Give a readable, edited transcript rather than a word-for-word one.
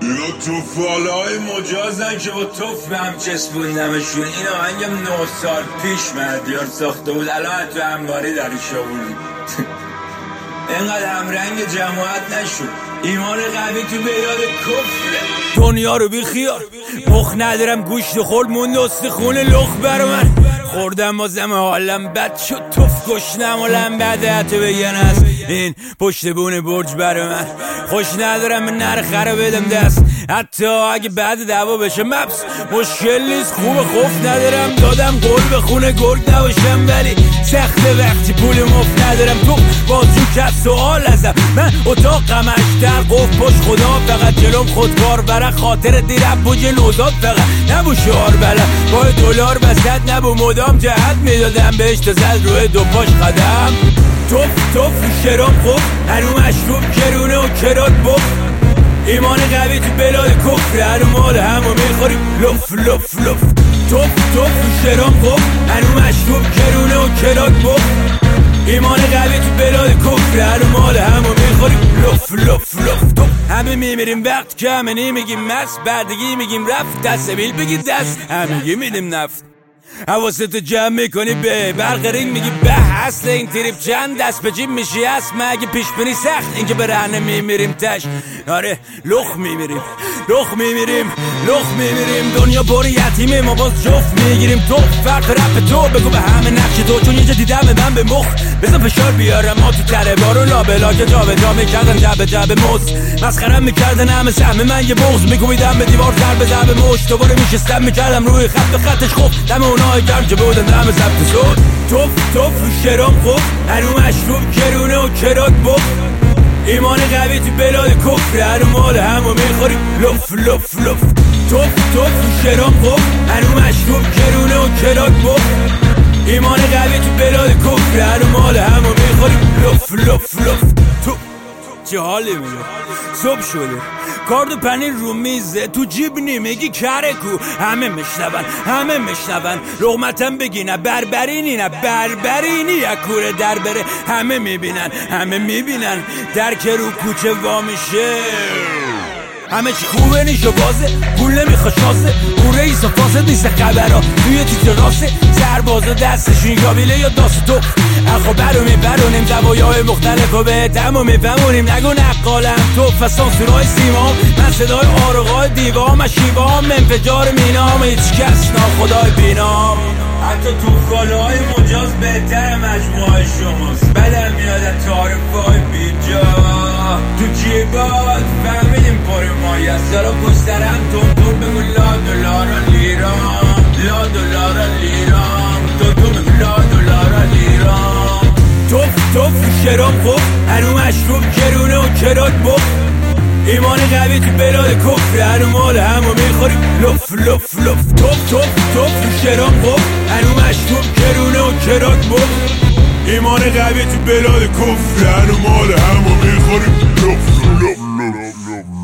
اینا توفالای مجازن که با توف به هم چسبوندمشون. این آهنگم 9 سال پیش مهدیار ساخته بود، الان تو انباری درش آوردی. اینقدر همرنگ جماعت نشد، ایمان قوی تو بیاد کفره. دنیا رو بی خیار مخ ندارم، گوشت خورد موند استخون لخ بر من. خوردم بازم حالم بد شد، توف گشنم و لنبده حتی بگن است این پشت بون برج بر من. خوش ندارم نرخه رو بدم دست، حتی اگه بعد دعوا بشه مبس مشکل نیست. خوب خوف ندارم، دادم قول به خونه گرگ نباشم، ولی سخته وقتی پول مفت ندارم. تو بازجو کرد سوال ازم، من اتاقم اشتر قفل پشت خدا، فقط جلوم خودکار برای خاطر دیرم بوج نوزاد، فقط نبو شعار بلد با دلار وسط، نبو مدام جهت میدادم بهش تا زد روی دو پاش قدم. توف توف شرام خوب هنو مشروب کرونه و کرات بخ، ایمان قوی تو بلاد کفر، هنو مال همو میخوریم لف لف لف. توف توف شرام خوب هنو مشروب کرونه و کرات بخ، ایمان قوی تو بلاد کفر، هنو مال همو میخوریم لف لف لف. همه میمیریم وقت که همه نمیگیم مست، بعدگی میگیم رفت، دست بیل بگی دست، همه میدیم نفت. حواستو جمع میکنی به برق رینگ میگی به، اصل این تریپ چند دست به جیب میشی هست، مگه پیش بینی سخت اینکه به رهنه میمیریم تش. آره لخ میمیریم لخ میمیریم لخ میمیریم، دنیا پر یتیمه ما باز جفت میگیریم. تو فرق رپ تو بگو به همه نقش تو، چون یه جا دیدم من به مخ بزن فشار بیارم. ما تو تره بارون لابلا که جا به جا میکردن جب جب موز، مسخرم میکردن همه سهم من یه بغض، میکوبیدم به دیوار سر به ضرب مشت، دوباره میشستم میکردم روی خط و خطش خوب دم اونای گرم که بودن دم ضبط صوت. توف توف شرام خوب هنو مشروب کرونه و کرات بخ، ایمان قوی تو بلاد کفر، هنو مال همو میخوریم لف لف لف. توف توف شرام خوب هنو مشروب کرونه و کرات بخ، ایمان قوی تو بلاد کفر، هنو مال همو میخوریم لف لف لف. تو چه حالی میگه صبح شده کارد و پنیر رو میزه، تو جیب نمیگی کره کو، همه میشنون لغمتم بگی نه بربرینی نه بربرینی، اکوره در بره همه میبینن در که رو کوچه وا میشه. همه چی خوبه نیشو بازه، پول نمیخواد شاسه، او رئیس و فاسد نیست خبرها توی تیتر راسه، سرباز و دستشون یابیله یا داست تو اخو برونیم زوایای مختلف و به تمام میفهمونیم. نگو نقالم تو فسانسورای سیمام، من صدای آرقای دیوام و شیوام، انفجار مینام هیچ کس ناخدای بینام. حتی توفالای مجاز بهتر مجموعه شماست، بدم میاد تعارفای بیجا تو جیبات فهمیدیم پر مایه، سرا پسترم تون بگو لا دلار لیران، لا دلار لیران، تون بگو لا دلار لیران. توف توف شرام خوب هنو مشروب کرونه و کرات بخ، ایمان قوی تو بلاد کفر، هنو مال همو میخوریم لف لف لف. توف توف توف شرام خوب هنو مشروب کرونه و کرات بخ، ایمان قوی تو بلاد کفر، هنو مال همو میخوریم لف لف لف.